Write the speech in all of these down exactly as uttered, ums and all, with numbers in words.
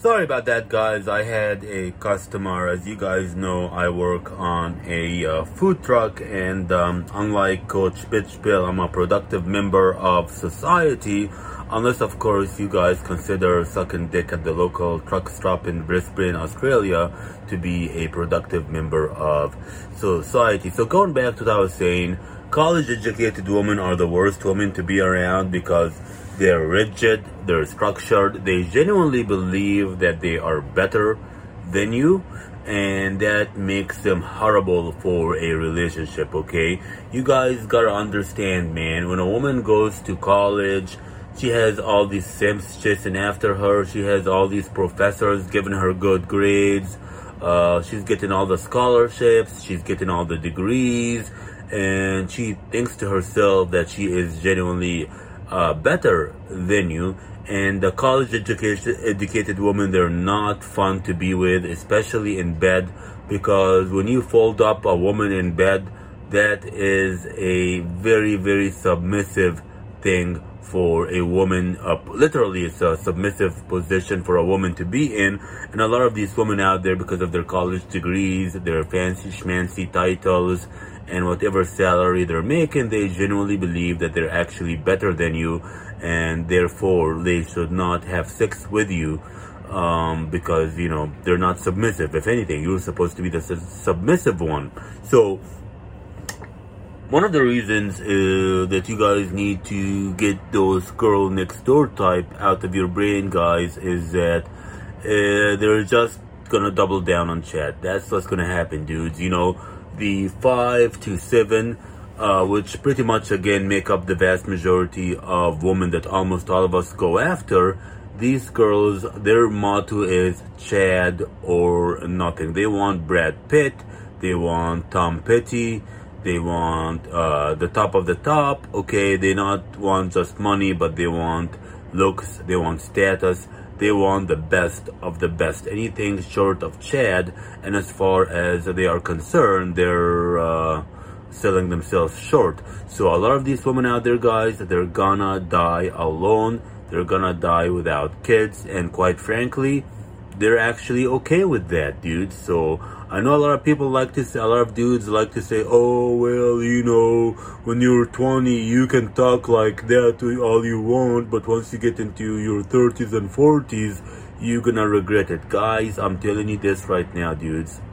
Sorry about that, guys. I had a customer. As you guys know, I work on a uh, food truck, and um, unlike Coach Bitch Bill, I'm a productive member of society. Unless, of course, you guys consider sucking dick at the local truck stop in Brisbane, Australia, to be a productive member of society. So going back to what I was saying, college-educated women are the worst women to be around because they're rigid, they're structured, they genuinely believe that they are better than you, and that makes them horrible for a relationship, okay? You guys gotta understand, man, when a woman goes to college, she has all these simps chasing after her, she has all these professors giving her good grades, uh, she's getting all the scholarships, she's getting all the degrees, and she thinks to herself that she is genuinely Uh, better than you. And the college education educated women, they're not fun to be with, especially in bed, because when you fold up a woman in bed, that is a very very submissive thing for a woman. Uh, literally, it's a submissive position for a woman to be in. And a lot of these women out there, because of their college degrees, their fancy schmancy titles, and whatever salary they're making, they genuinely believe that they're actually better than you, and therefore they should not have sex with you, um, because, you know, they're not submissive. If anything, you're supposed to be the su- submissive one. So one of the reasons uh, that you guys need to get those girl next door type out of your brain, guys, is that uh, they're just gonna double down on chat. That's what's gonna happen, dudes. You know, the five to seven, uh, which pretty much again make up the vast majority of women that almost all of us go after. These girls, their motto is Chad or nothing. They want Brad Pitt, they want Tom Petty, they want uh, the top of the top. Okay, they not want just money, but they want looks, they want status. They want the best of the best, anything short of Chad. And as far as they are concerned, they're uh, selling themselves short. So a lot of these women out there, guys, they're gonna die alone. They're gonna die without kids. And quite frankly, they're actually okay with that, dude. So I know a lot of people like to say, a lot of dudes like to say, oh, well, you know, when you're twenty, you can talk like that all you want, but once you get into your thirties and forties, you're gonna regret it. Guys, I'm telling you this right now, dudes.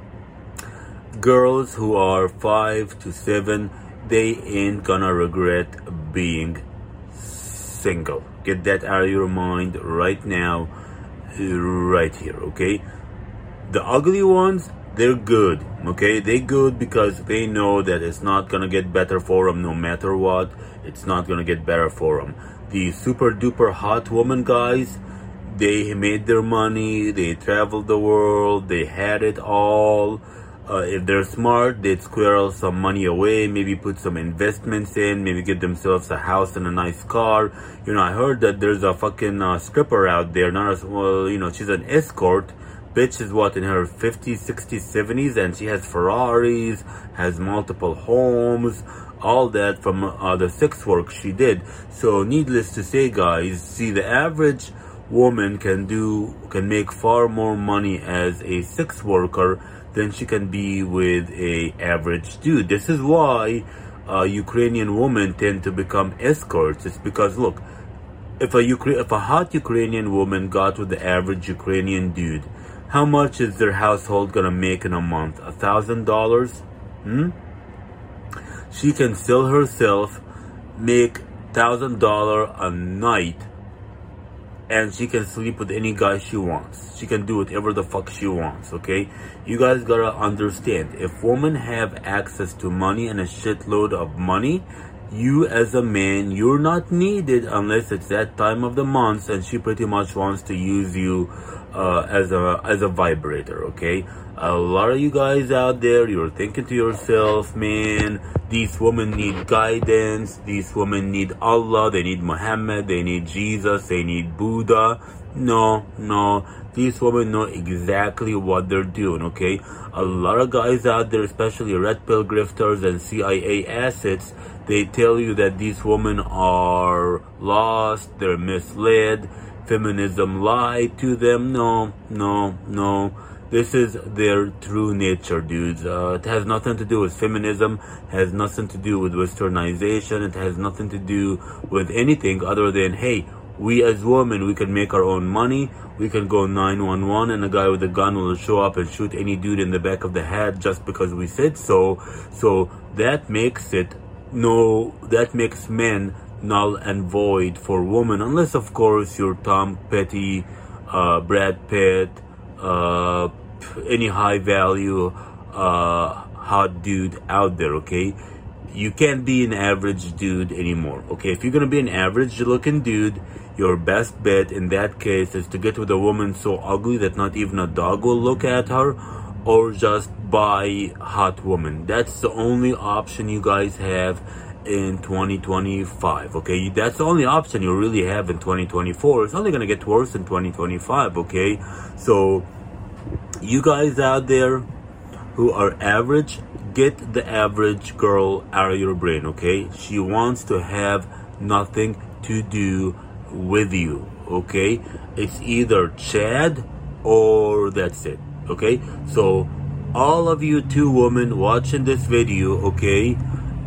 Girls who are five to seven, they ain't gonna regret being single. Get that out of your mind right now, right here, okay? The ugly ones, they're good, okay? They good because they know that it's not gonna get better for them no matter what. It's not gonna get better for them. The super duper hot woman, guys, they made their money, they traveled the world, they had it all. Uh, if they're smart, they'd squirrel some money away, maybe put some investments in, maybe get themselves a house and a nice car. You know, I heard that there's a fucking uh, stripper out there, not a, well, you know, she's an escort. Bitch is what, in her fifties, sixties, seventies, and she has Ferraris, has multiple homes, all that from uh, the sex work she did. So needless to say, guys, see, the average woman can do, can make far more money as a sex worker than she can be with a average dude. This is why uh, Ukrainian women tend to become escorts. It's because, look, if a Ukra- if a hot Ukrainian woman got with the average Ukrainian dude, how much is their household gonna make in a month? A thousand dollars? Hmm? She can sell herself, make thousand dollar a night, and she can sleep with any guy she wants. She can do whatever the fuck she wants, okay? You guys gotta understand, if women have access to money and a shitload of money, you as a man, you're not needed unless it's that time of the month and she pretty much wants to use you uh, as a as a vibrator, okay? A lot of you guys out there, you're thinking to yourself, man, these women need guidance, these women need Allah, they need Muhammad, they need Jesus, they need Buddha. No, no, these women know exactly what they're doing, okay? A lot of guys out there, especially red pill grifters and C I A assets, they tell you that these women are lost, they're misled, feminism lied to them. No, no, no. This is their true nature, dudes. Uh, it has nothing to do with feminism, has nothing to do with westernization, it has nothing to do with anything other than, hey, we as women, we can make our own money, we can go nine one one and a guy with a gun will show up and shoot any dude in the back of the head just because we said so. So that makes it, no, that makes men null and void for women, unless of course you're Tom Petty, uh, Brad Pitt, uh any high value uh hot dude out there. Okay, you can't be an average dude anymore. Okay, if you're gonna be an average looking dude, your best bet in that case is to get with a woman so ugly that not even a dog will look at her, or just buy hot woman. That's the only option you guys have in twenty twenty-five. Okay, that's the only option you really have in twenty twenty-four. It's only gonna get worse in twenty twenty-five. Okay, so you guys out there who are average, get the average girl out of your brain. Okay, she wants to have nothing to do with you. Okay, it's either Chad or that's it. Okay, so all of you two women watching this video, okay,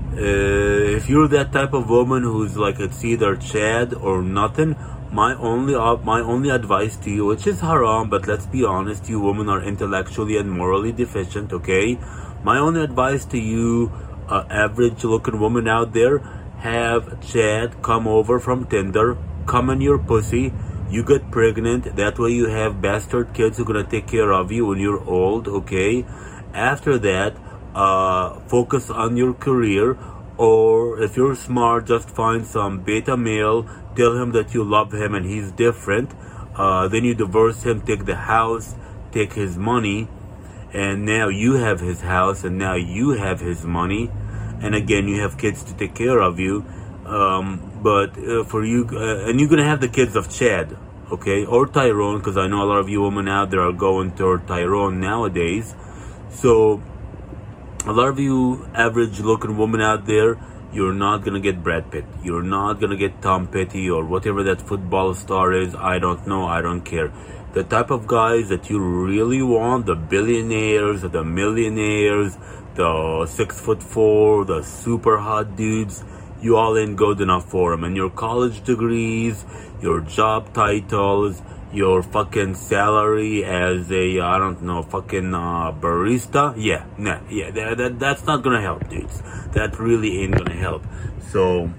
Uh, if you're that type of woman who's like, it's either Chad or nothing, my only uh, my only advice to you, which is haram, but let's be honest, you women are intellectually and morally deficient. Okay, my only advice to you, uh, average looking woman out there, have Chad come over from Tinder, come in your pussy, you get pregnant, that way you have bastard kids who are gonna take care of you when you're old. Okay, after that, uh focus on your career, or if you're smart, just find some beta male, tell him that you love him and he's different, uh then you divorce him, take the house, take his money, and now you have his house and now you have his money, and again you have kids to take care of you. Um but uh, for you, uh, and you're gonna have the kids of Chad, okay, or Tyrone, because I know a lot of you women out there are going toward Tyrone nowadays. So a lot of you average looking women out there, you're not gonna get Brad Pitt, you're not gonna get Tom Petty or whatever that football star is. I don't know, I don't care. The type of guys that you really want, the billionaires, the millionaires, the six foot four, the super hot dudes, you all ain't good enough for them. And your college degrees, your job titles, your fucking salary as a, I don't know, fucking uh, barista, yeah, nah, yeah, that, that, that's not gonna help, dudes. That really ain't gonna help. So,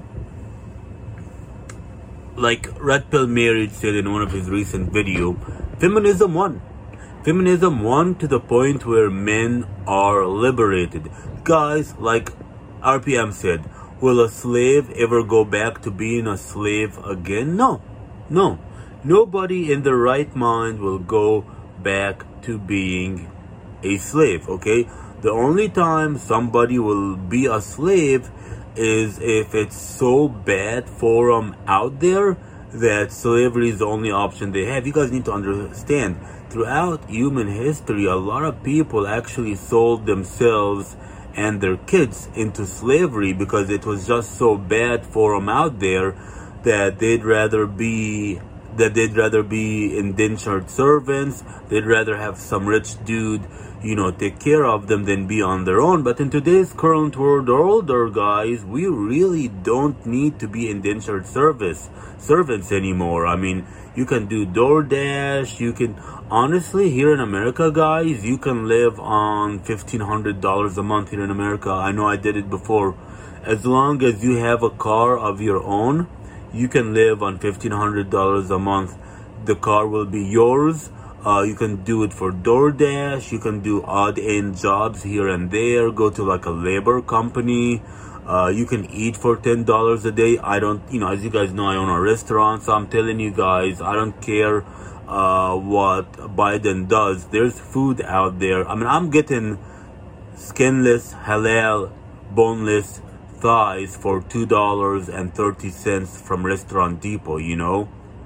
like Red Pill Marriage said in one of his recent video, feminism won. Feminism won to the point where men are liberated. Guys, like R P M said, will a slave ever go back to being a slave again? No, no. Nobody in their right mind will go back to being a slave, okay? The only time somebody will be a slave is if it's so bad for them out there that slavery is the only option they have. You guys need to understand, throughout human history, a lot of people actually sold themselves and their kids into slavery because it was just so bad for them out there that they'd rather be that they'd rather be indentured servants, they'd rather have some rich dude, you know, take care of them than be on their own. But in today's current world order, guys, we really don't need to be indentured service servants anymore. I mean, you can do DoorDash, you can, honestly, here in America, guys, you can live on fifteen hundred dollars a month here in America. I know I did it before. As long as you have a car of your own, you can live on fifteen hundred dollars a month. The car will be yours. Uh, you can do it for DoorDash. You can do odd end jobs here and there. Go to like a labor company. Uh, you can eat for ten dollars a day. I don't, you know, as you guys know, I own a restaurant. So I'm telling you guys, I don't care uh, what Biden does. There's food out there. I mean, I'm getting skinless, halal, boneless thighs for two dollars and thirty cents from Restaurant Depot, you know.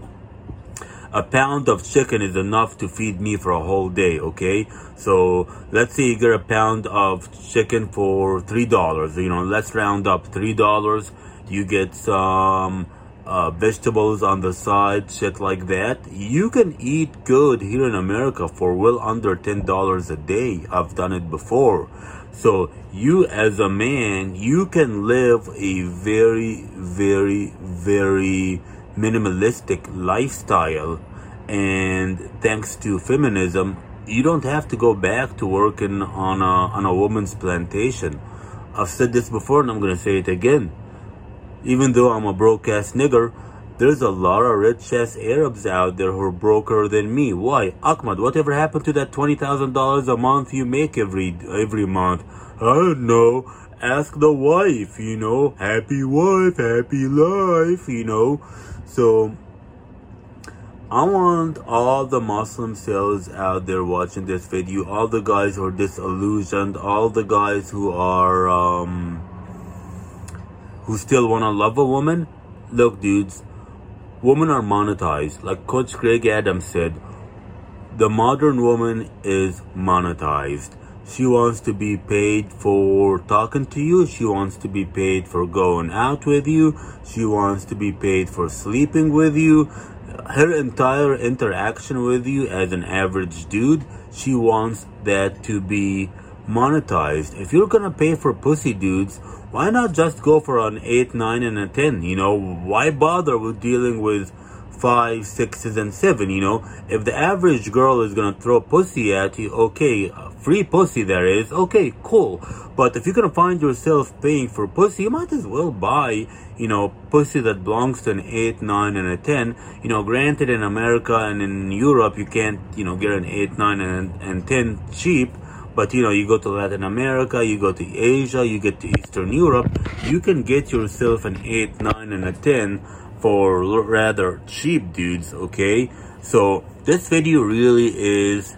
A pound of chicken is enough to feed me for a whole day, okay? So let's say you get a pound of chicken for three dollars, you know, let's round up three dollars. You get some uh, vegetables on the side, shit like that. You can eat good here in America for well under ten dollars a day. I've done it before. So you as a man, you can live a very, very, very minimalistic lifestyle. And thanks to feminism, you don't have to go back to working on a, on a woman's plantation. I've said this before and I'm going to say it again. Even though I'm a broke-ass nigger, there's a lot of rich-ass Arabs out there who are broker than me. Why? Ahmad, whatever happened to that twenty thousand dollars a month you make every every month? I don't know. Ask the wife, you know. Happy wife, happy life, you know. So, I want all the Muslim cells out there watching this video, all the guys who are disillusioned, all the guys who are... um. who still want to love a woman. Look, dudes, women are monetized. Like Coach Greg Adams said, the modern woman is monetized. She wants to be paid for talking to you. She wants to be paid for going out with you. She wants to be paid for sleeping with you. Her entire interaction with you as an average dude, she wants that to be monetized. If you're gonna pay for pussy, dudes, why not just go for an eight, nine, and a ten? You know, why bother with dealing with five, sixes, and seven? You know, if the average girl is gonna throw pussy at you, okay, free pussy there is, okay, cool. But if you're gonna find yourself paying for pussy, you might as well buy, you know, pussy that belongs to an eight, nine, and a ten. You know, granted, in America and in Europe, you can't, you know, get an eight, nine, and, and ten cheap. But, you know, you go to Latin America, you go to Asia, you get to Eastern Europe, you can get yourself an eight, nine, and a ten for rather cheap, dudes, okay? So, this video really is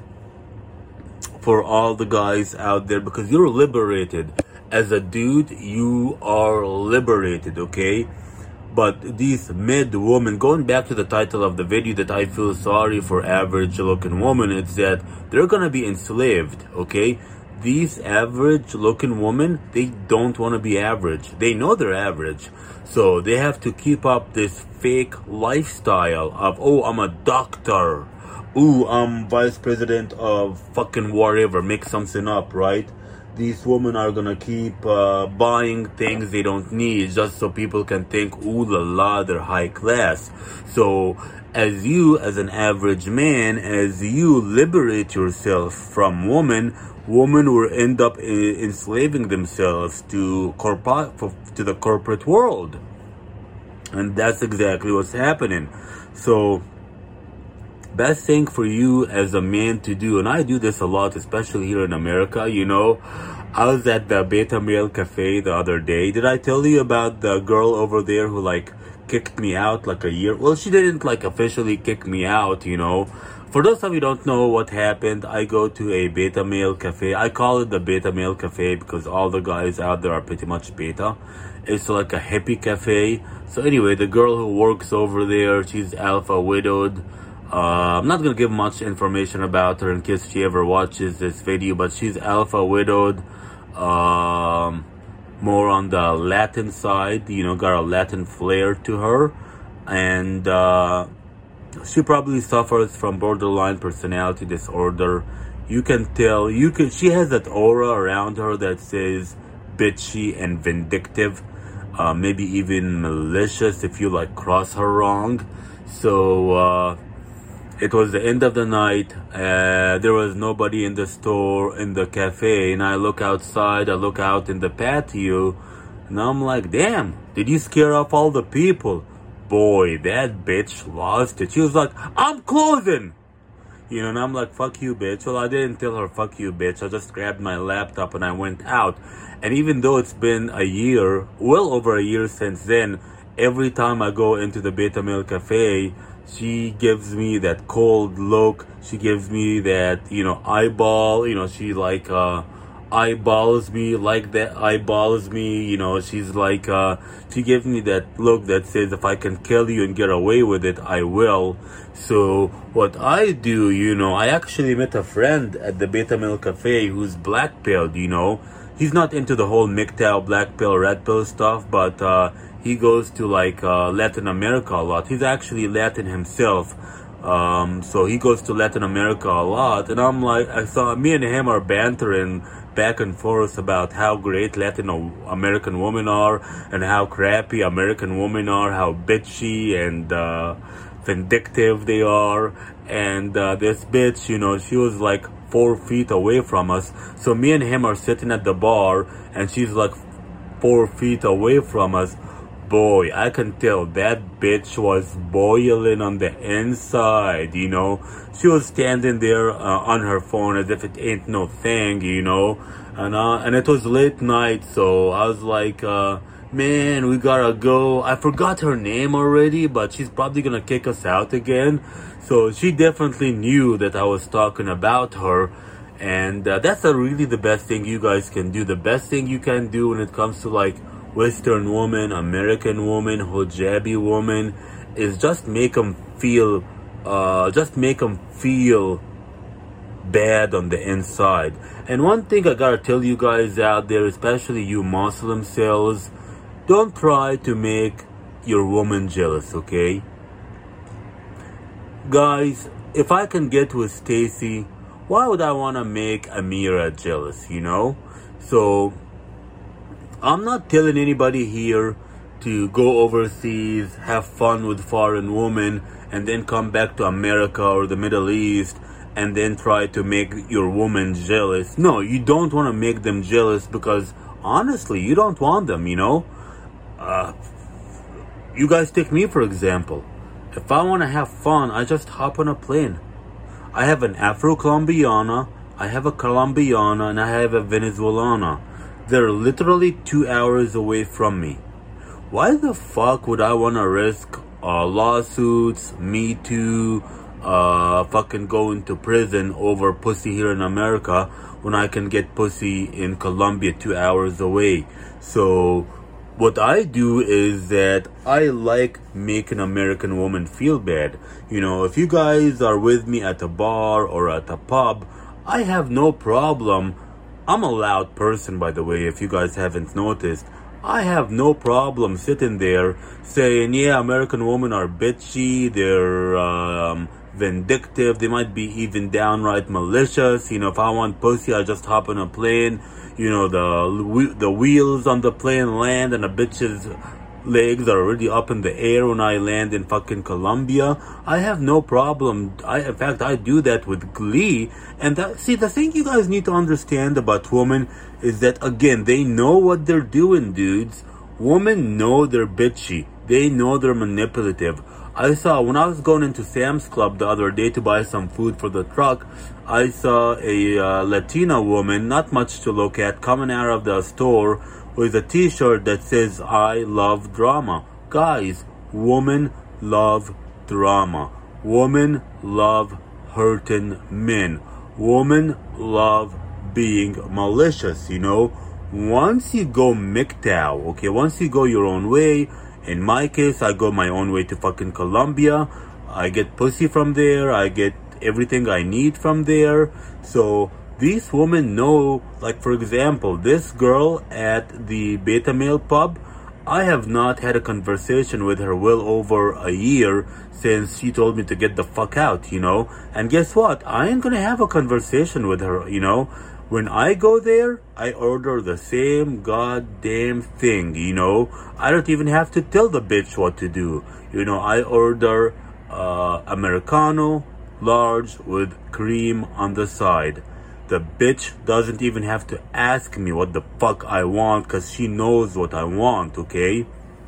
for all the guys out there because you're liberated. As a dude, you are liberated, okay? But these mid women, going back to the title of the video, that I feel sorry for average looking women, it's that they're gonna be enslaved, okay? These average looking women, they don't want to be average. They know they're average. So they have to keep up this fake lifestyle of, oh, I'm a doctor. Ooh, I'm vice president of fucking whatever. Make something up, right? These women are gonna keep uh, buying things they don't need just so people can think, ooh la la, they're high class. So as you, as an average man, as you liberate yourself from women, women will end up enslaving themselves to corporate, to the corporate world. And that's exactly what's happening. So best thing for you as a man to do, and I do this a lot, especially here in America, you know, I was at the Beta Male Cafe the other day. Did I tell you about the girl over there who, like, kicked me out like a year? Well, she didn't, like, officially kick me out, you know. For those of you who don't know what happened, I go to a Beta Male Cafe. I call it the Beta Male Cafe because all the guys out there are pretty much beta. It's like a hippie cafe. So anyway, the girl who works over there, she's alpha widowed. Uh, I'm not gonna give much information about her in case she ever watches this video, but she's alpha widowed, um, more on the Latin side, you know, got a Latin flair to her, and uh, she probably suffers from borderline personality disorder. You can tell, you can, she has that aura around her that says bitchy and vindictive, uh, maybe even malicious if you like cross her wrong. So, uh, it was the end of the night. Uh, there was nobody in the store, in the cafe. And I look outside, I look out in the patio. And I'm like, damn, did you scare off all the people? Boy, that bitch lost it. She was like, I'm closing. You know, and I'm like, fuck you, bitch. Well, I didn't tell her, fuck you, bitch. I just grabbed my laptop and I went out. And even though it's been a year, well over a year since then, every time I go into the Beta Male Cafe, she gives me that cold look. She gives me that, you know, eyeball. You know, she like uh, eyeballs me, like that eyeballs me. You know, she's like, uh, she gives me that look that says, if I can kill you and get away with it, I will. So what I do, you know, I actually met a friend at the Beta Male Cafe who's black pilled, you know. He's not into the whole M G T O W, black pill, red pill stuff, but uh, he goes to like uh, Latin America a lot. He's actually Latin himself. Um, so he goes to Latin America a lot. And I'm like, I saw me and him are bantering back and forth about how great Latin American women are and how crappy American women are, how bitchy and uh, vindictive they are. And uh, this bitch, you know, she was like four feet away from us. So me and him are sitting at the bar and she's like four feet away from us. Boy, I can tell that bitch was boiling on the inside, you know. She was standing there uh, on her phone as if it ain't no thing, you know. And uh, and it was late night, so I was like, uh, man, we gotta go. I forgot her name already, but she's probably gonna kick us out again. So she definitely knew that I was talking about her. And uh, that's a really the best thing you guys can do. The best thing you can do when it comes to like Western woman, American woman, hijabi woman, is just make them feel, uh, just make them feel bad on the inside. And one thing I gotta tell you guys out there, especially you Muslim cells, don't try to make your woman jealous, okay? Guys, if I can get with Stacy, why would I want to make Amira jealous, you know? So I'm not telling anybody here to go overseas, have fun with foreign women, and then come back to America or the Middle East and then try to make your woman jealous. No, you don't want to make them jealous because honestly, you don't want them, you know? Uh, you guys take me for example. If I want to have fun, I just hop on a plane. I have an Afro-Colombiana, I have a Colombiana, and I have a Venezuelana. They're literally two hours away from me. Why the fuck would I want to risk uh, lawsuits, Me Too, uh, fucking going to prison over pussy here in America when I can get pussy in Colombia two hours away? So what I do is that I like making American women feel bad. You know, if you guys are with me at a bar or at a pub, I have no problem. I'm a loud person, by the way, if you guys haven't noticed. I have no problem sitting there saying, yeah, American women are bitchy, they're um, vindictive, they might be even downright malicious. You know, if I want pussy, I just hop on a plane. You know, the the wheels on the plane land and the bitch's legs are already up in the air when I land in fucking Colombia. I have no problem. I, in fact, I do that with glee. And that, see, the thing you guys need to understand about women is that, again, they know what they're doing, dudes. Women know they're bitchy. They know they're manipulative. I saw, when I was going into Sam's Club the other day to buy some food for the truck, I saw a uh, Latina woman, not much to look at, coming out of the store with a t-shirt that says, I love drama. Guys, women love drama. Women love hurting men. Women love being malicious, you know. Once you go M G T O W, okay, once you go your own way, in my case, I go my own way to fucking Colombia. I get pussy from there. I get everything I need from there. So these women know, like for example, this girl at the Beta Male pub, I have not had a conversation with her well over a year since she told me to get the fuck out, you know. And guess what? I ain't gonna have a conversation with her, you know. When I go there, I order the same goddamn thing, you know. I don't even have to tell the bitch what to do. You know, I order uh, Americano, large with cream on the side. The bitch doesn't even have to ask me what the fuck I want because she knows what I want, okay?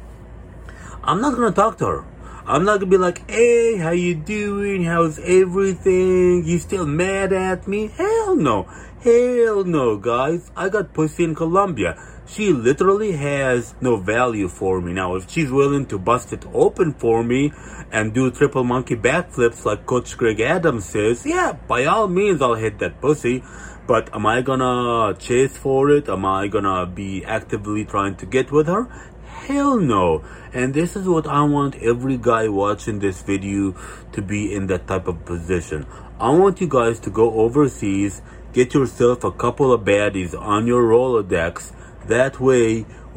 I'm not gonna talk to her. I'm not gonna be like, hey, how you doing? How's everything? You still mad at me? Hell no. Hell no, guys. I got pussy in Colombia. She literally has no value for me. Now, if she's willing to bust it open for me and do triple monkey backflips like Coach Greg Adams says, yeah, by all means, I'll hit that pussy. But am I gonna chase for it? Am I gonna be actively trying to get with her? Hell no. And this is what I want every guy watching this video to be in that type of position. I want you guys to go overseas, get yourself a couple of baddies on your Rolodex. That way,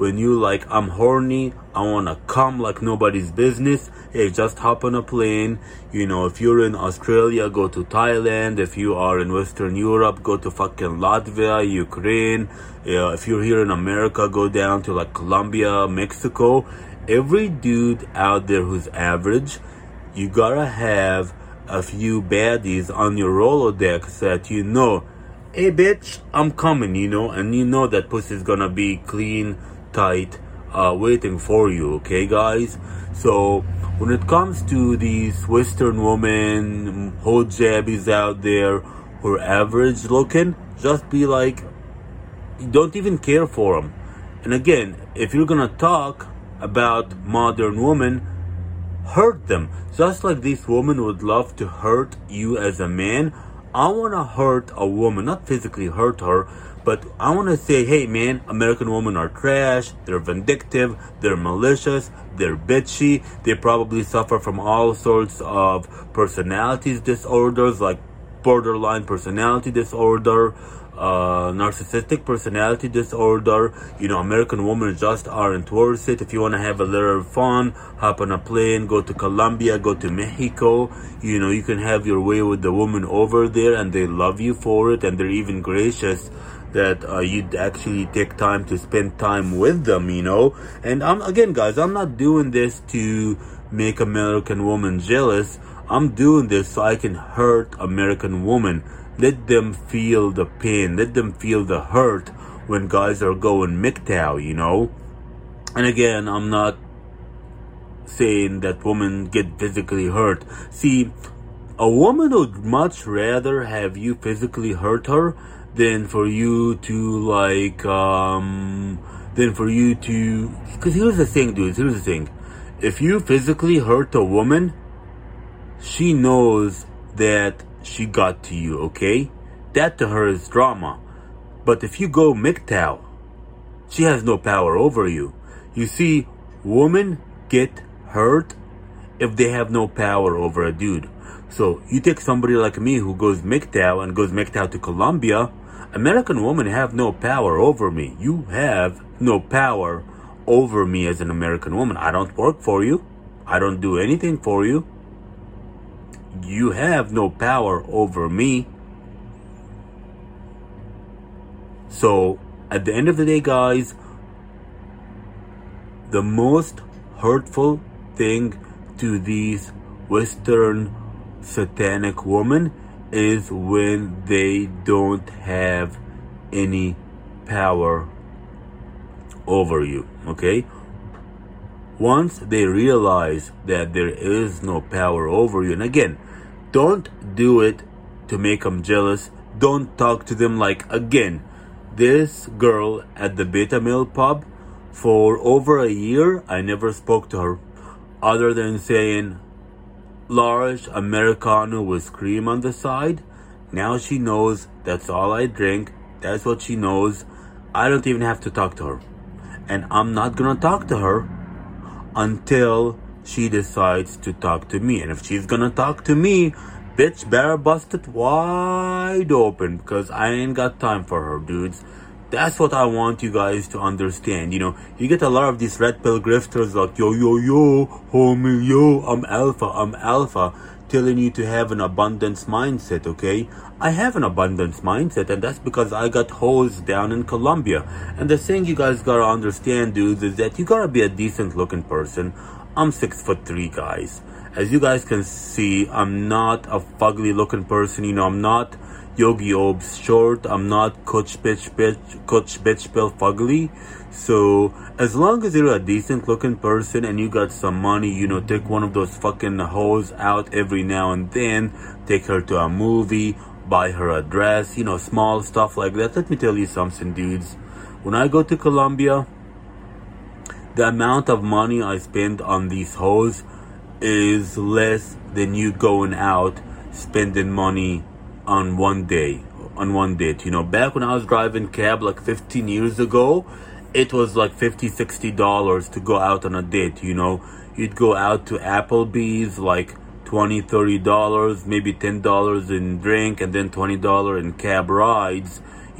when you like, I'm horny, I wanna come like nobody's business, hey, just hop on a plane. You know, if you're in Australia, go to Thailand. If you are in Western Europe, go to fucking Latvia, Ukraine. Yeah, if you're here in America, go down to like Colombia, Mexico. Every dude out there who's average, you gotta have a few baddies on your Rolodex that you know, hey bitch, I'm coming, you know, and you know that pussy's gonna be clean, tight, uh, waiting for you, okay guys? So, when it comes to these Western women, hojabis out there who are average looking, just be like, don't even care for them. And again, if you're gonna talk about modern women, hurt them. Just like this woman would love to hurt you as a man, I want to hurt a woman, not physically hurt her, but I want to say, hey man, American women are trash, they're vindictive, they're malicious, they're bitchy, they probably suffer from all sorts of personality disorders like borderline personality disorder, uh, narcissistic personality disorder. You know, American women just aren't worth it. If you want to have a little fun, hop on a plane, go to Colombia, go to Mexico. You know, you can have your way with the woman over there and they love you for it, and they're even gracious that uh, you'd actually take time to spend time with them, you know. And I'm again, guys, I'm not doing this to make American women jealous. I'm doing this so I can hurt American women. Let them feel the pain. Let them feel the hurt when guys are going M G T O W, you know. And again, I'm not saying that women get physically hurt. See, a woman would much rather have you physically hurt her than for you to like, um, than for you to, because here's the thing, dudes, here's the thing. If you physically hurt a woman, she knows that she got to you, okay? That to her is drama. But if you go M G T O W, she has no power over you. You see, women get hurt if they have no power over a dude. So you take somebody like me who goes M G T O W and goes M G T O W to Colombia, American women have no power over me. You have no power over me as an American woman. I don't work for you. I don't do anything for you. You have no power over me. So, at the end of the day, guys, the most hurtful thing to these Western satanic women is when they don't have any power over you, okay? Once they realize that there is no power over you, and again, don't do it to make them jealous. Don't talk to them like, again, this girl at the Beta Male pub, for over a year, I never spoke to her other than saying, large Americano with cream on the side. Now she knows that's all I drink. That's what she knows. I don't even have to talk to her. And I'm not gonna talk to her until she decides to talk to me. And if she's gonna talk to me, bitch better bust it wide open, because I ain't got time for her, dudes. That's what I want you guys to understand. You know, you get a lot of these red pill grifters like, yo, yo, yo, homie, yo, I'm alpha, I'm alpha, telling you to have an abundance mindset, okay? I have an abundance mindset, and that's because I got hoes down in Colombia. And the thing you guys gotta understand, dudes, is that you gotta be a decent looking person. I'm six foot three, guys. As you guys can see, I'm not a fugly looking person. You know, I'm not Yogi Ob's short. I'm not Coach Bitch Bitch Coach Bitch Bill fugly. So as long as you're a decent looking person and you got some money, you know, take one of those fucking hoes out every now and then, take her to a movie, buy her a dress, you know, small stuff like that. Let me tell you something, dudes. When I go to Colombia, the amount of money I spend on these hoes is less than you going out spending money on one day, on one date. You know, back when I was driving cab like fifteen years ago, it was like fifty, sixty dollars to go out on a date, you know. You'd go out to Applebee's, like twenty, thirty dollars, maybe ten dollars in drink, and then twenty dollars in cab rides.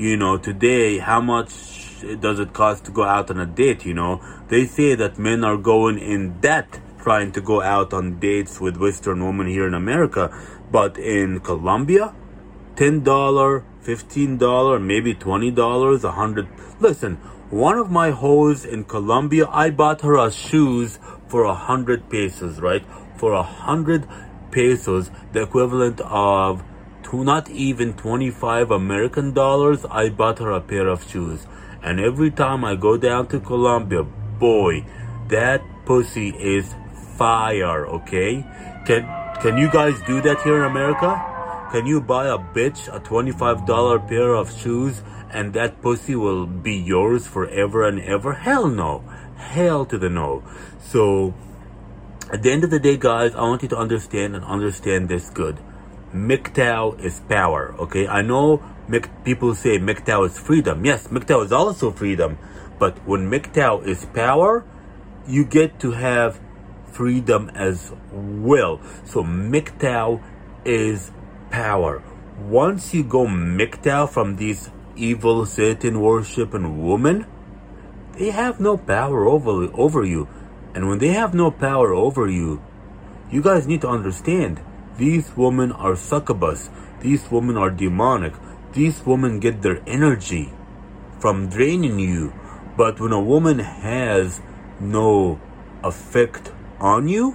you know, today, how much does it cost to go out on a date, you know? They say that men are going in debt trying to go out on dates with Western women here in America. But in Colombia, ten dollars, fifteen dollars, maybe twenty dollars, one hundred dollars. Listen, one of my hoes in Colombia, I bought her a shoes for one hundred pesos, right? For one hundred pesos, the equivalent of to not even twenty-five American dollars, I bought her a pair of shoes. And every time I go down to Colombia, boy, that pussy is fire, okay? Can can you guys do that here in America? Can you buy a bitch a twenty-five dollars pair of shoes and that pussy will be yours forever and ever? Hell no. Hell to the no. So, at the end of the day, guys, I want you to understand and understand this good. M G T O W is power, okay? I know people say M G T O W is freedom. Yes, M G T O W is also freedom. But when M G T O W is power, you get to have freedom as well. So M G T O W is power. Once you go M G T O W from these evil Satan worshiping women, they have no power over, over you. And when they have no power over you, you guys need to understand, these women are succubus. These women are demonic. These women get their energy from draining you. But when a woman has no effect on you,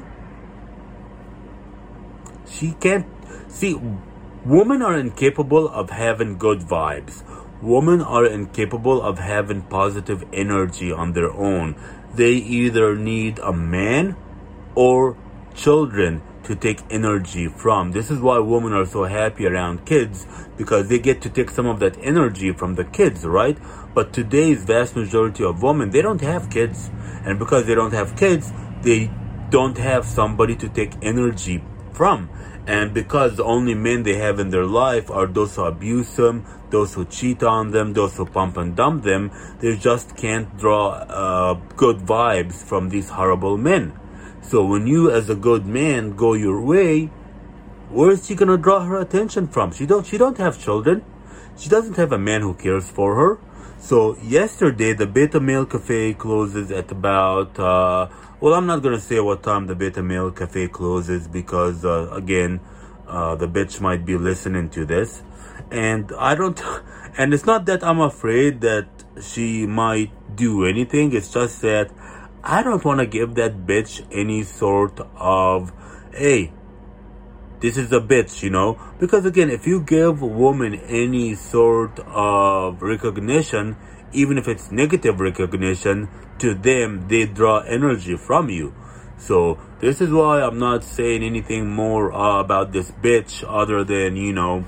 she can't. See, women are incapable of having good vibes. Women are incapable of having positive energy on their own. They either need a man or children to take energy from. This is why women are so happy around kids, because they get to take some of that energy from the kids, right? But today's vast majority of women, they don't have kids. And because they don't have kids, they don't have somebody to take energy from. And because the only men they have in their life are those who abuse them, those who cheat on them, those who pump and dump them, they just can't draw uh, good vibes from these horrible men. So when you as a good man go your way, where's she gonna draw her attention from? She don't she don't have children. She doesn't have a man who cares for her. So yesterday the Beta Male Cafe closes at about uh well, I'm not gonna say what time the Beta Male Cafe closes, because uh, again, uh, the bitch might be listening to this, and I don't. And it's not that I'm afraid that she might do anything. It's just that I don't want to give that bitch any sort of, hey, this is a bitch, you know? Because again, if you give a woman any sort of recognition, even if it's negative recognition, to them, they draw energy from you. So, this is why I'm not saying anything more uh, about this bitch other than, you know,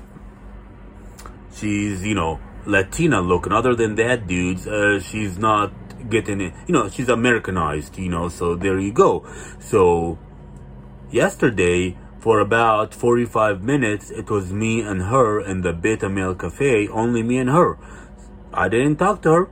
she's, you know, Latina looking. Other than that, dudes, uh, she's not getting it. You know, she's Americanized, you know, so there you go. So, yesterday, for about forty-five minutes, it was me and her in the Beta Male Cafe, only me and her. I didn't talk to her.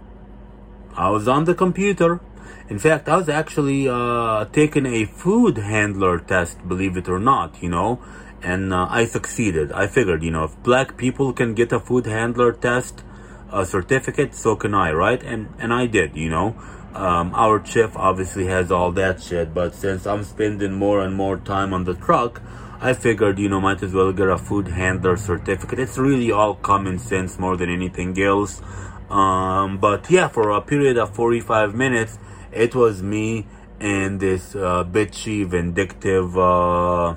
I was on the computer. In fact, I was actually uh, taking a food handler test, believe it or not, you know, and uh, I succeeded. I figured, you know, if black people can get a food handler test uh, certificate, so can I, right? And and I did, you know. Um, our chef obviously has all that shit, but since I'm spending more and more time on the truck, I figured, you know, might as well get a food handler certificate. It's really all common sense more than anything else. Um, but yeah, for a period of forty-five minutes, it was me and this uh, bitchy, vindictive uh,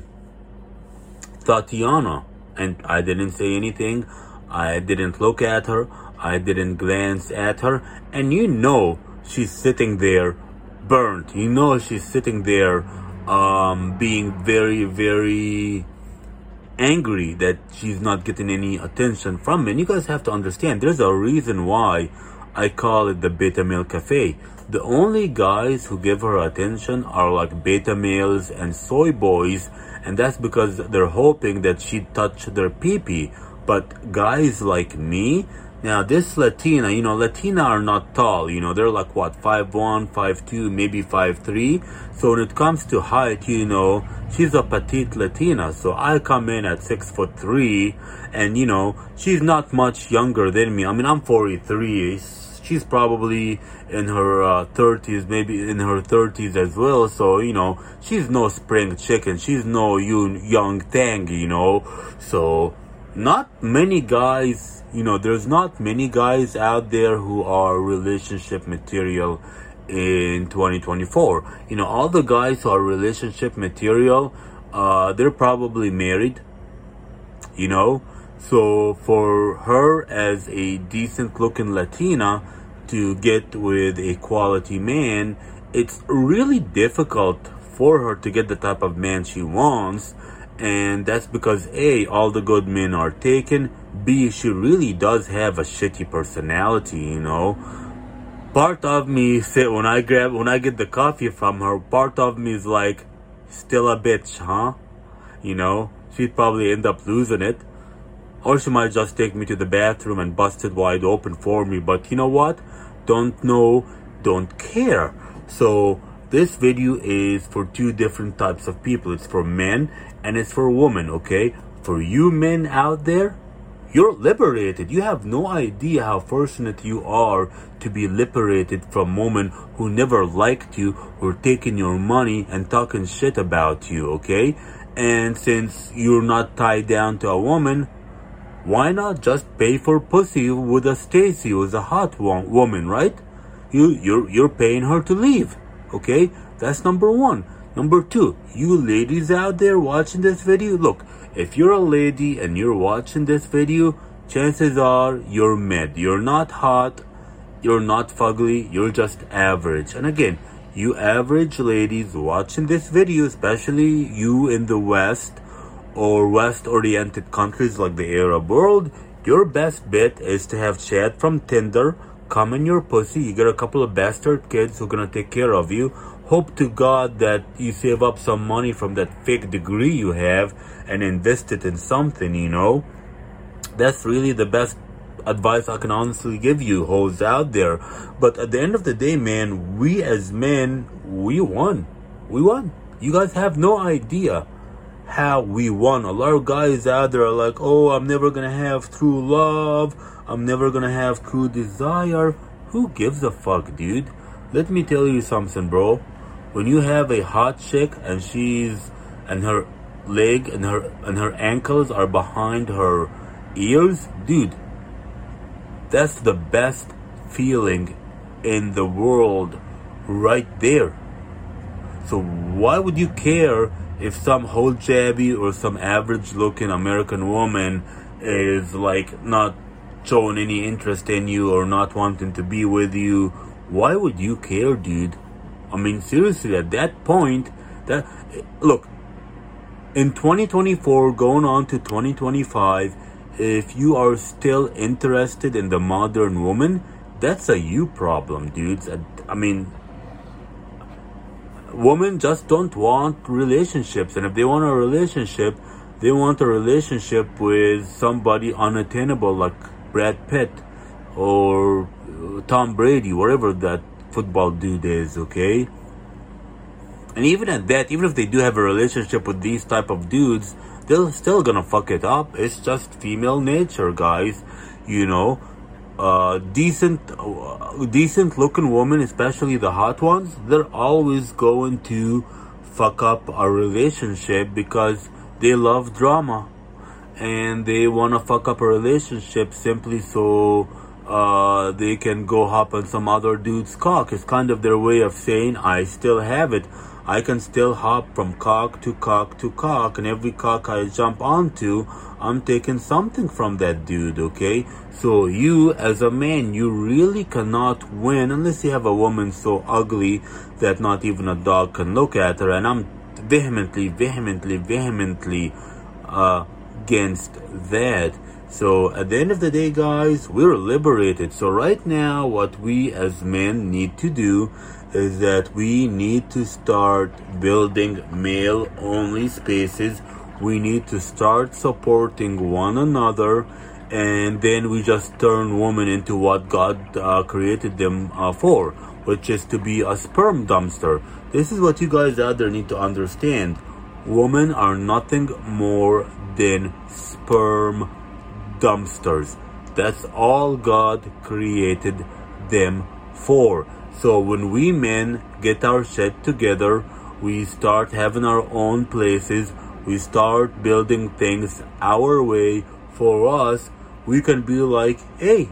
Tatiana. And I didn't say anything. I didn't look at her. I didn't glance at her. And you know she's sitting there burnt. You know she's sitting there um, being very, very angry that she's not getting any attention from me. And you guys have to understand, there's a reason why I call it the Beta Male Cafe. The only guys who give her attention are like beta males and soy boys, and that's because they're hoping that she'd touch their pee-pee. But guys like me, Now, this Latina, you know, Latina are not tall, you know, they're like what, five one, five two, maybe five three. So when it comes to height, you know, she's a petite Latina. So I come in at six foot three, and you know, she's not much younger than me. I mean, I'm forty-three. She's probably in her uh, thirties, maybe in her thirties as well. So, you know, she's no spring chicken. She's no young thing, you know. So, not many guys, you know, there's not many guys out there who are relationship material in twenty twenty-four. You know, all the guys who are relationship material, uh, they're probably married, you know. So for her as a decent looking Latina to get with a quality man, it's really difficult for her to get the type of man she wants. And that's because A, all the good men are taken. B, she really does have a shitty personality, you know. Part of me say when I grab when I get the coffee from her, part of me is like, still a bitch, huh? You know, she'd probably end up losing it. Or she might just take me to the bathroom and bust it wide open for me. But you know what? Don't know, don't care. So this video is for two different types of people. It's for men and it's for women, okay? For you men out there, you're liberated. You have no idea how fortunate you are to be liberated from women who never liked you, who are taking your money and talking shit about you, okay? And since you're not tied down to a woman, why not just pay for pussy with a Stacy, who's a hot wo- woman, right? You, you're, you're paying her to leave, okay? That's number one. Number two, you ladies out there watching this video, look, if you're a lady and you're watching this video, chances are you're mid. You're not hot, you're not fugly, you're just average. And again, you average ladies watching this video, especially you in the West, or West-oriented countries like the Arab world, your best bet is to have Chad from Tinder come in your pussy. You get a couple of bastard kids who are gonna take care of you. Hope to God that you save up some money from that fake degree you have and invest it in something, you know. That's really the best advice I can honestly give you, hoes out there. But at the end of the day, man, we as men, we won. We won. You guys have no idea how we won. A lot of guys out there are like, oh, I'm never gonna have true love, I'm never gonna have true desire. Who gives a fuck, dude? Let me tell you something, bro. When you have a hot chick and she's and her leg and her and her ankles are behind her ears, dude, that's the best feeling in the world right there. So why would you care if some hijabi or some average looking American woman is like not showing any interest in you or not wanting to be with you? Why would you care, dude? I mean, seriously, at that point, that look, in twenty twenty-four going on to twenty twenty-five, if you are still interested in the modern woman, that's a you problem, dudes. I mean, women just don't want relationships, and if they want a relationship, they want a relationship with somebody unattainable like Brad Pitt or Tom Brady, whatever that football dude is, okay? And even at that, even if they do have a relationship with these type of dudes, they're still gonna fuck it up. It's just female nature, guys, you know. Uh, decent, uh, decent looking women, especially the hot ones, they're always going to fuck up a relationship because they love drama and they want to fuck up a relationship simply so uh, they can go hop on some other dude's cock. It's kind of their way of saying, I still have it. I can still hop from cock to cock to cock, and every cock I jump onto, I'm taking something from that dude, okay? So you, as a man, you really cannot win unless you have a woman so ugly that not even a dog can look at her. And I'm vehemently, vehemently, vehemently uh, against that. So at the end of the day, guys, we're liberated. So right now, what we as men need to do is that we need to start building male-only spaces. We need to start supporting one another, and then we just turn women into what God uh, created them uh, for, which is to be a sperm dumpster. This is what you guys out there need to understand. Women are nothing more than sperm dumpsters. That's all God created them for. So when we men get our shit together, we start having our own places, we start building things our way for us, we can be like, hey,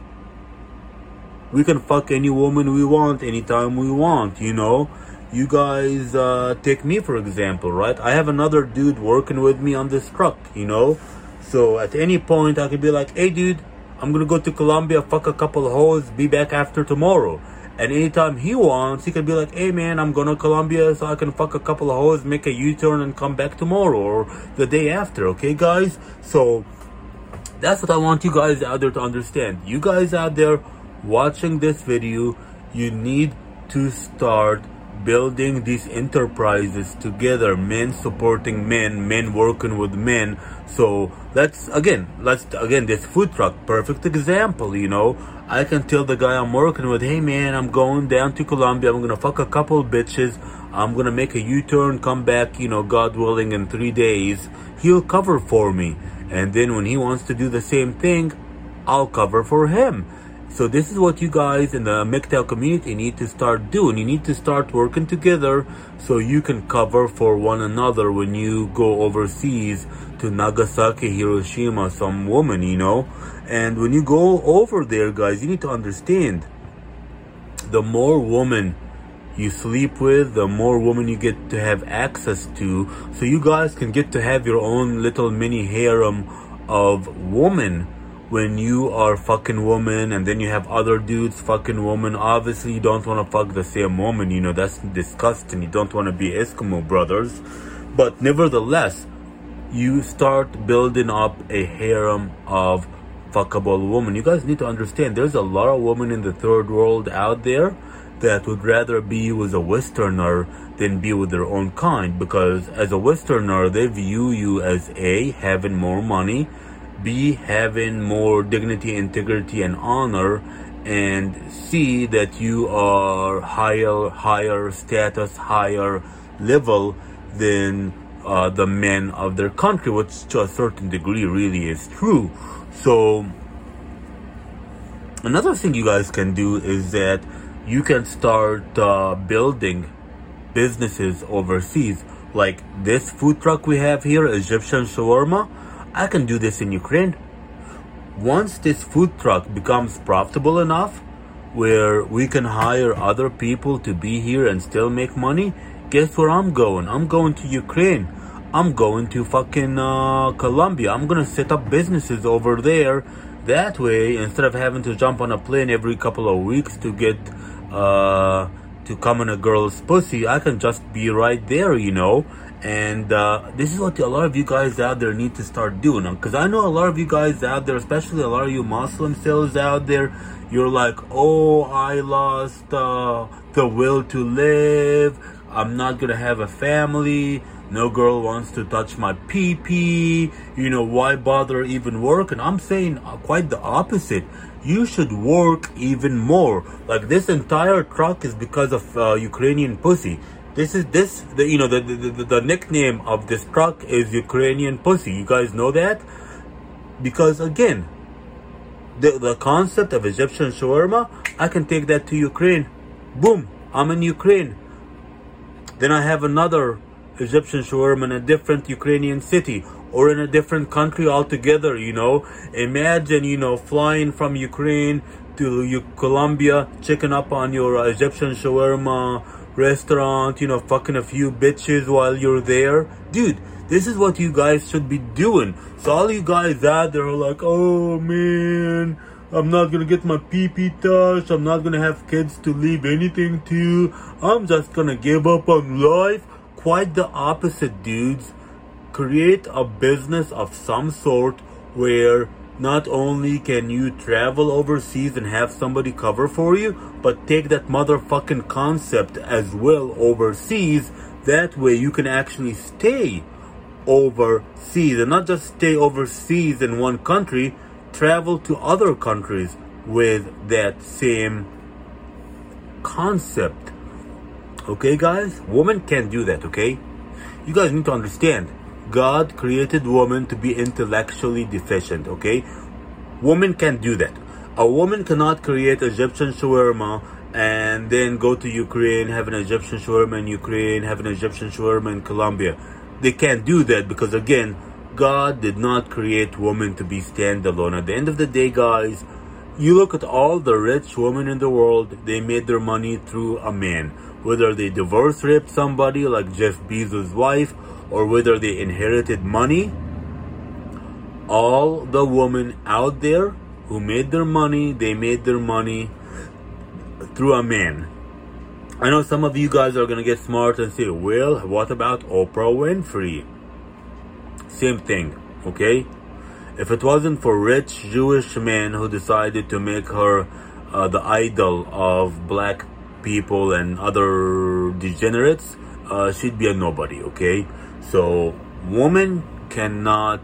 we can fuck any woman we want anytime we want, you know? You guys uh, take me for example, right? I have another dude working with me on this truck, you know? So at any point I could be like, hey dude, I'm gonna go to Colombia, fuck a couple of hoes, be back after tomorrow. And anytime he wants, he can be like, hey man, I'm going to Colombia so I can fuck a couple of hoes, make a U-turn and come back tomorrow or the day after, okay guys? So that's what I want you guys out there to understand. You guys out there watching this video, you need to start building these enterprises together, men supporting men, men working with men. So let's again, let's again, this food truck, perfect example, you know. I can tell the guy I'm working with, hey man, I'm going down to Colombia, I'm gonna fuck a couple bitches, I'm gonna make a U-turn, come back, you know, God willing, in three days. He'll cover for me. And then when he wants to do the same thing, I'll cover for him. So this is what you guys in the M G T O W community need to start doing. You need to start working together so you can cover for one another when you go overseas to Nagasaki, Hiroshima, some woman, you know. And when you go over there, guys, you need to understand, the more women you sleep with, the more women you get to have access to. So you guys can get to have your own little mini harem of women when you are fucking woman, and then you have other dudes fucking woman. Obviously you don't want to fuck the same woman, you know, that's disgusting. You don't want to be Eskimo brothers. But nevertheless, you start building up a harem of fuckable women. You guys need to understand, there's a lot of women in the third world out there that would rather be with a Westerner than be with their own kind, because as a Westerner, they view you as A, having more money, B, having more dignity, integrity, and honor, and C, that you are higher, higher status, higher level than uh, the men of their country, which to a certain degree really is true. So another thing you guys can do is that you can start uh, building businesses overseas. Like this food truck we have here, Egyptian shawarma, I can do this in Ukraine. Once this food truck becomes profitable enough where we can hire other people to be here and still make money, guess where I'm going? I'm going to Ukraine. I'm going to fucking uh, Colombia. I'm gonna set up businesses over there. That way, instead of having to jump on a plane every couple of weeks to get uh, to come in a girl's pussy, I can just be right there, you know. And uh, this is what a lot of you guys out there need to start doing. Because I know a lot of you guys out there, especially a lot of you Muslim cells out there, you're like, oh, I lost uh, the will to live. I'm not gonna have a family. No girl wants to touch my pee-pee. You know, why bother even working? I'm saying uh, quite the opposite. You should work even more. Like this entire truck is because of uh, Ukrainian pussy. This is this, the, you know, the, the, the, the nickname of this truck is Ukrainian pussy. You guys know that? Because again, the, the concept of Egyptian shawarma, I can take that to Ukraine. Boom, I'm in Ukraine. Then I have another Egyptian shawarma in a different Ukrainian city or in a different country altogether, you know. Imagine, you know, flying from Ukraine to U- Colombia, checking up on your uh, Egyptian shawarma restaurant, you know, fucking a few bitches while you're there. Dude, this is what you guys should be doing. So all you guys out there are like, oh man, I'm not gonna get my pee-pee touched, I'm not gonna have kids to leave anything to, I'm just gonna give up on life. Quite the opposite, dudes. Create a business of some sort where not only can you travel overseas and have somebody cover for you, but take that motherfucking concept as well overseas. That way you can actually stay overseas and not just stay overseas in one country. travel to other countries with that same concept. Okay, guys? Women can't do that, okay? You guys need to understand. God created women to be intellectually deficient, okay? Women can't do that. A woman cannot create Egyptian shawarma and then go to Ukraine, have an Egyptian shawarma in Ukraine, have an Egyptian shawarma in Colombia. They can't do that because, again, God did not create women to be standalone. At the end of the day, guys, you look at all the rich women in the world, they made their money through a man. Whether they divorce raped somebody like Jeff Bezos' wife, or whether they inherited money, all the women out there who made their money, they made their money through a man. I know some of you guys are going to get smart and say, well, what about Oprah Winfrey? Same thing, okay? If it wasn't for rich Jewish men who decided to make her uh, the idol of black people and other degenerates, uh, she'd be a nobody, okay? So, women cannot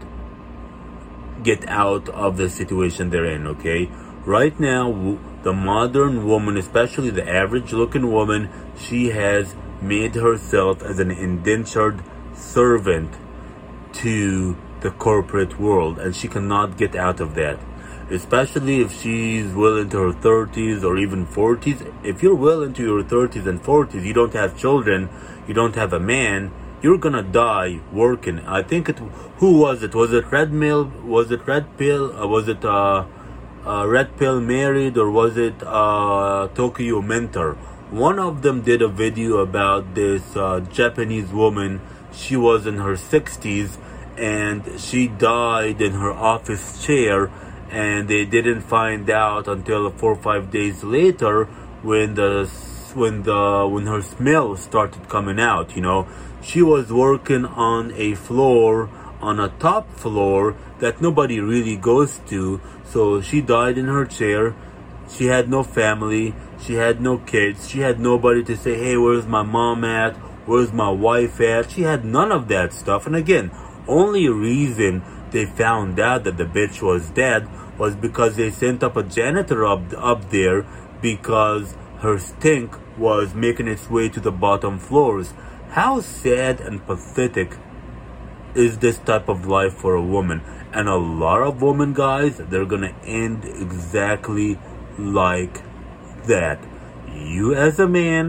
get out of the situation they're in, okay? Right now, the modern woman, especially the average looking woman, she has made herself as an indentured servant to the corporate world, and she cannot get out of that. Especially if she's well into her thirties or even forties. If you're well into your thirties and forties, you don't have children, you don't have a man, you're gonna die working. I think it, who was it? Was it Red Mill? Was it Red Pill? Uh, was it uh, uh, Red Pill Married? Or was it uh, Tokyo Mentor? One of them did a video about this uh, Japanese woman. She was in her sixties and she died in her office chair, and they didn't find out until four or five days later when the when the when her smell started coming out. You know, she was working on a floor, on a top floor that nobody really goes to. So she died in her chair. She had no family. She had no kids. She had nobody to say, hey, where's my mom at? Where's my wife at? She had none of that stuff. And again, only reason they found out that the bitch was dead was because they sent up a janitor up, up there because her stink was making its way to the bottom floors. How sad and pathetic is this type of life for a woman? And a lot of women, guys, they're gonna end exactly like that. You as a man,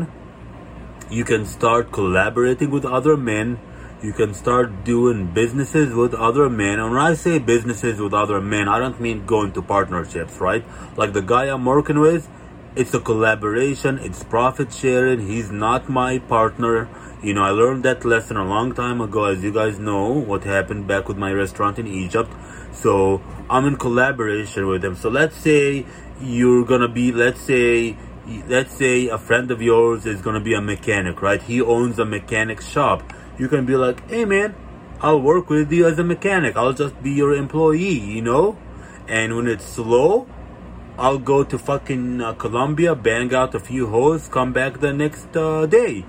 you can start collaborating with other men. You can start doing businesses with other men. And when I say businesses with other men, I don't mean going to partnerships, right? Like the guy I'm working with, it's a collaboration, it's profit sharing. He's not my partner. You know, I learned that lesson a long time ago, as you guys know what happened back with my restaurant in Egypt. So I'm in collaboration with him. So let's say you're gonna be, let's say, let's say a friend of yours is gonna be a mechanic, right? He owns a mechanic shop. You can be like, hey man, I'll work with you as a mechanic. I'll just be your employee, you know? And when it's slow, I'll go to fucking uh, Colombia, bang out a few hoes, come back the next uh, day.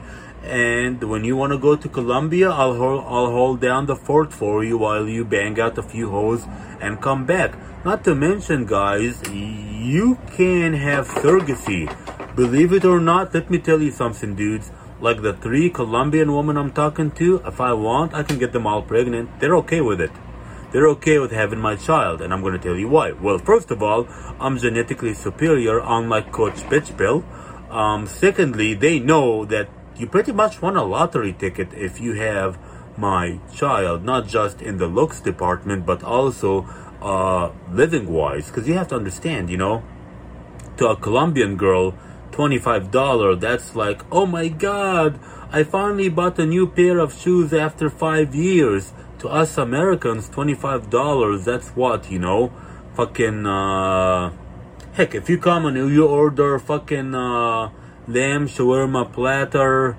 And when you want to go to Colombia, I'll hold, I'll hold down the fort for you while you bang out a few hoes and come back. Not to mention, guys, you can have surrogacy. Believe it or not, let me tell you something, dudes. Like the three Colombian women I'm talking to, if I want, I can get them all pregnant. They're okay with it. They're okay with having my child, and I'm going to tell you why. Well, first of all, I'm genetically superior, unlike Coach Bitch Bill. Um, secondly, they know that you pretty much won a lottery ticket if you have my child, not just in the looks department, but also uh, living-wise. Because you have to understand, you know, to a Colombian girl, twenty-five dollars, that's like, oh my god, I finally bought a new pair of shoes after five years. To us Americans, twenty-five dollars, that's what, you know, fucking, uh, heck, if you come and you order fucking, uh, lamb shawarma platter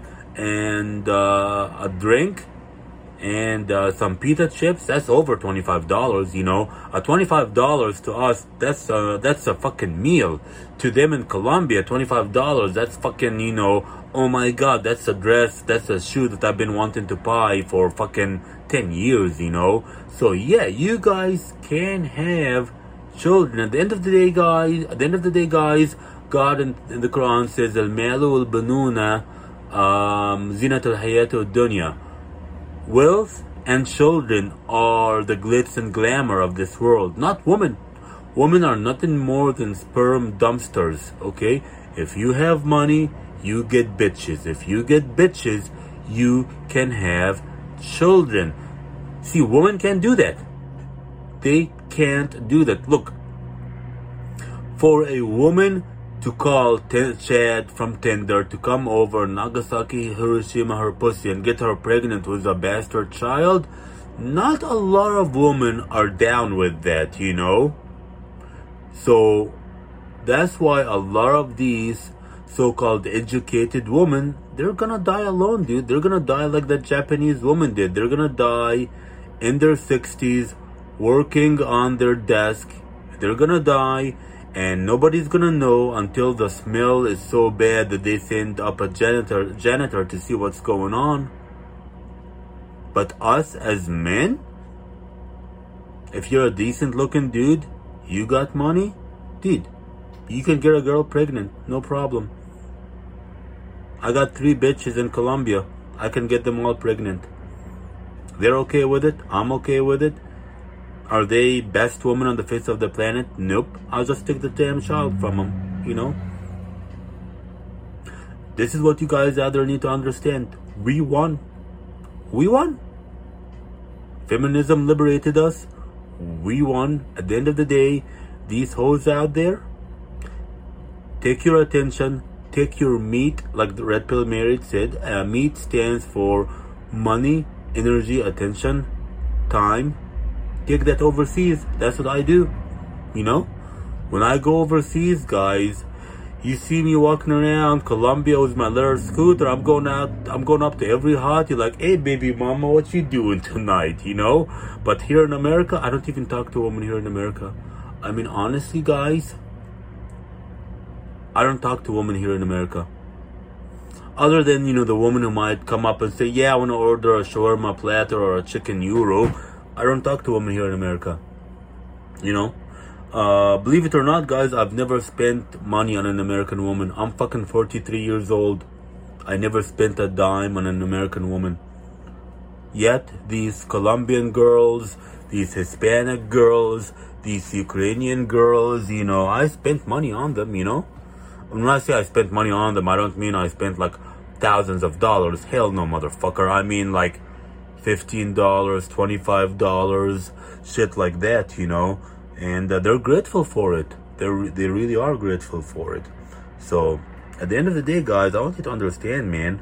and, uh, a drink and, uh, some pita chips, that's over twenty-five dollars, you know. Uh, twenty-five dollars to us, that's, uh, that's a fucking meal. To them in Colombia, twenty-five dollars, that's fucking, you know, oh my god, that's a dress, that's a shoe that I've been wanting to buy for fucking ten years, you know. So yeah, you guys can have children. At the end of the day, guys, at the end of the day, guys, God in, in the Quran says, "Al-malu wal-banuna um, zinatul hayatu dunya." Wealth and children are the glitz and glamour of this world, not women. Women are nothing more than sperm dumpsters, okay? If you have money, you get bitches. If you get bitches, you can have children. See, women can't do that. They can't do that. Look, for a woman to call T- Chad from Tinder to come over Nagasaki, Hiroshima, her pussy, and get her pregnant with a bastard child, not a lot of women are down with that, you know? So, that's why a lot of these so-called educated women, they're gonna die alone, dude. They're gonna die like that Japanese woman did. They're gonna die in their sixties, working on their desk. They're gonna die, and nobody's gonna know until the smell is so bad that they send up a janitor janitor to see what's going on. But us as men, if you're a decent looking dude, you got money, dude, you can get a girl pregnant, no problem. I got three bitches in Colombia. I can get them all pregnant. They're okay with it. I'm okay with it. Are they best women on the face of the planet? Nope. I'll just take the damn child from them, you know? This is what you guys out there need to understand. We won. We won. Feminism liberated us. We won. At the end of the day, these hoes out there, take your attention, take your meat, like the Red Pill Marriage said. Uh, meat stands for money, energy, attention, time. Take that overseas. That's what I do. You know? When I go overseas, guys, you see me walking around Colombia with my little scooter. I'm going out, I'm going up to every hut. You're like, hey, baby mama, what you doing tonight? You know? But here in America, I don't even talk to a woman here in America. I mean, honestly, guys, I don't talk to women here in America. Other than, you know, the woman who might come up and say, yeah, I want to order a shawarma platter or a chicken euro. I don't talk to women here in America. You know? Uh, believe it or not, guys, I've never spent money on an American woman. I'm fucking forty-three years old. I never spent a dime on an American woman. Yet, these Colombian girls, these Hispanic girls, these Ukrainian girls, you know, I spent money on them, you know? When I say I spent money on them, I don't mean I spent like thousands of dollars. Hell no, motherfucker. I mean like fifteen dollars, twenty-five dollars, shit like that, you know? And uh, they're grateful for it. They they really are grateful for it. So, at the end of the day, guys, I want you to understand, man.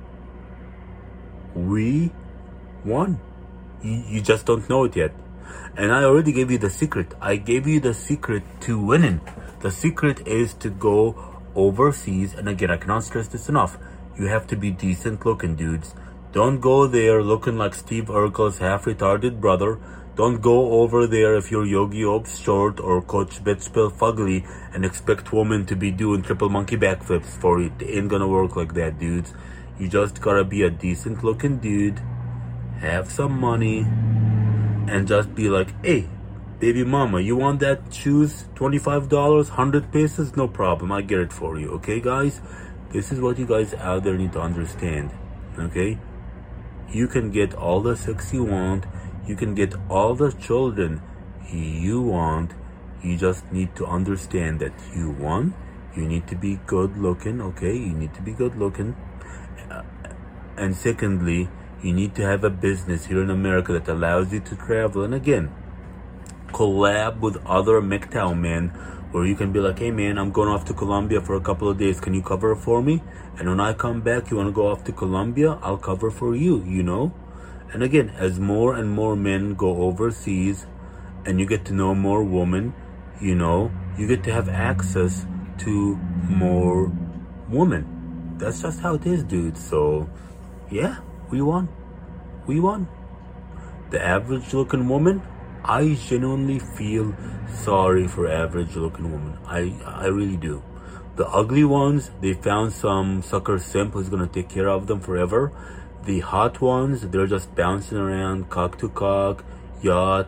We won. You, you just don't know it yet. And I already gave you the secret. I gave you the secret to winning. The secret is to go overseas. And again, I cannot stress this enough. You have to be decent looking, dudes. Don't go there looking like Steve Urkel's half-retarded brother. Don't go over there if you're Yogi Ops short or Coach Bitchpill Fugly and expect women to be doing triple monkey backflips for you. It ain't gonna work like that, dudes. You just gotta be a decent looking dude, have some money, and just be like, hey, baby mama, you want that shoes? twenty-five dollars, one hundred pesos? No problem, I get it for you, okay, guys? This is what you guys out there need to understand, okay? You can get all the sex you want. You can get all the children you want. You just need to understand that you won. You need to be good looking, okay? You need to be good looking. Uh, and secondly, you need to have a business here in America that allows you to travel. And again, collab with other M G T O W men where you can be like, hey man, I'm going off to Colombia for a couple of days. Can you cover for me? And when I come back, you want to go off to Colombia? I'll cover for you, you know? And again, as more and more men go overseas and you get to know more women, you know, you get to have access to more women. That's just how it is, dude. So, yeah, we won. We won. The average looking woman, I genuinely feel sorry for average looking women. I, I really do. The ugly ones, they found some sucker simp who's gonna take care of them forever. The hot ones, they're just bouncing around, cock to cock, yacht,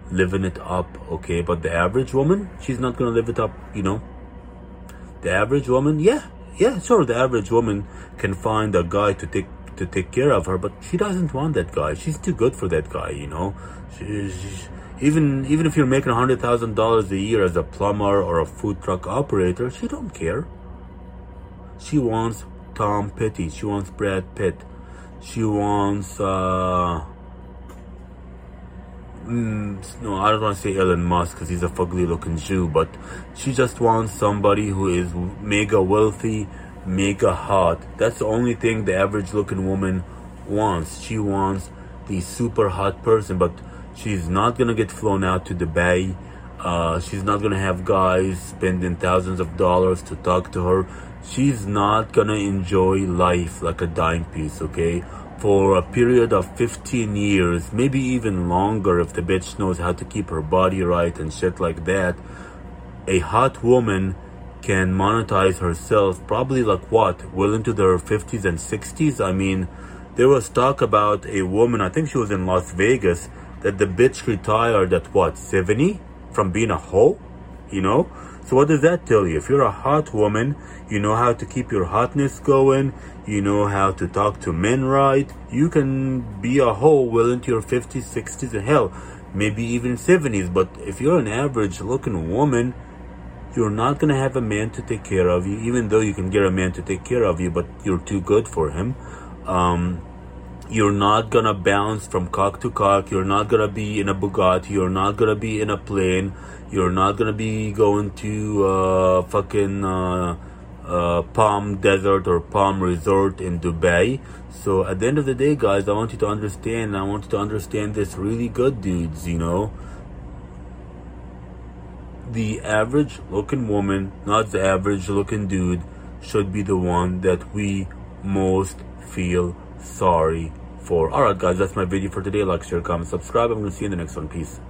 living it up, okay? But the average woman, she's not gonna live it up, you know? The average woman, yeah, yeah, sure, the average woman can find a guy to take to take care of her, but she doesn't want that guy. She's too good for that guy, you know? She, she, even even if you're making one hundred thousand dollars a year as a plumber or a food truck operator, she don't care. She wants Tom Petty. She wants Brad Pitt. She wants, uh... Mm, no, I don't want to say Elon Musk because he's a fugly-looking Jew, but she just wants somebody who is mega wealthy, mega hot. That's the only thing the average-looking woman wants. She wants the super hot person, but she's not gonna get flown out to Dubai. Uh, she's not gonna have guys spending thousands of dollars to talk to her. She's not gonna enjoy life like a dime piece, okay? For a period of fifteen years, maybe even longer if the bitch knows how to keep her body right and shit like that. A hot woman can monetize herself probably like what? Well into their fifties and sixties? I mean, there was talk about a woman, I think she was in Las Vegas, that the bitch retired at what, seventy? From being a hoe? You know? So what does that tell you? If you're a hot woman, you know how to keep your hotness going, you know how to talk to men right, you can be a hoe well into your fifties, sixties, and hell, maybe even seventies. But if you're an average looking woman, you're not going to have a man to take care of you, even though you can get a man to take care of you, but you're too good for him. Um, you're not going to bounce from cock to cock. You're not going to be in a Bugatti. You're not going to be in a plane. You're not going to be going to uh, fucking uh, uh, Palm Desert or Palm Resort in Dubai. So at the end of the day, guys, I want you to understand, I want you to understand this really good, dudes, you know. The average looking woman, not the average looking dude, should be the one that we most feel sorry for. Alright guys, that's my video for today. Like, share, comment, subscribe. I'm going to see you in the next one. Peace.